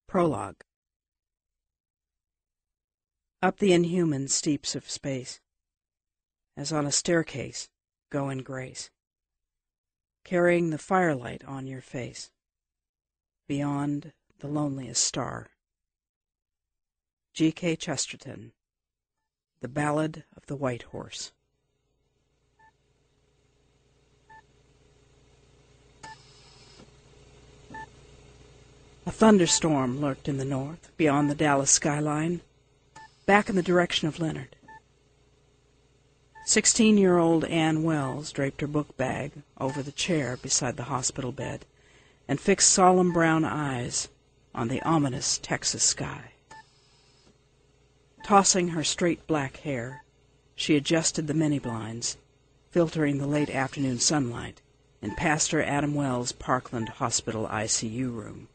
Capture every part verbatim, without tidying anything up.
Prologue. Up the inhuman steeps of space, as on a staircase, go in grace, carrying the firelight on your face, beyond the loneliest star. G K Chesterton, The Ballad of the White Horse. A thunderstorm lurked in the north, beyond the Dallas skyline, back in the direction of Leonard. Sixteen-year-old Ann Wells draped her book bag over the chair beside the hospital bed and fixed solemn brown eyes on the ominous Texas sky. Tossing her straight black hair, she adjusted the mini blinds, filtering the late afternoon sunlight, in Pastor Adam Wells' Parkland Hospital I C U room.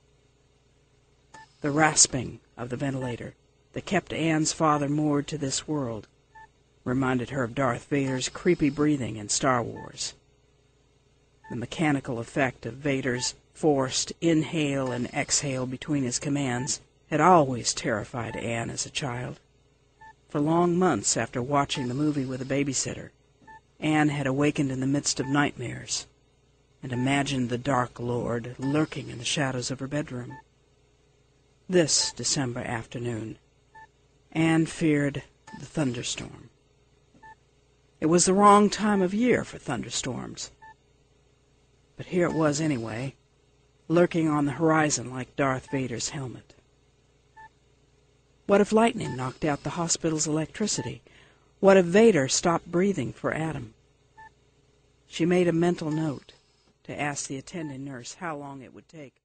The rasping of the ventilator that kept Ann's father moored to this world reminded her of Darth Vader's creepy breathing in Star Wars. The mechanical effect of Vader's forced inhale and exhale between his commands had always terrified Ann as a child. For long months after watching the movie with a babysitter, Ann had awakened in the midst of nightmares and imagined the Dark Lord lurking in the shadows of her bedroom. This December afternoon, Ann feared the thunderstorm. It was the wrong time of year for thunderstorms, but here it was anyway, lurking on the horizon like Darth Vader's helmet. What if lightning knocked out the hospital's electricity? What if Vader stopped breathing for Adam? She made a mental note to ask the attending nurse how long it would take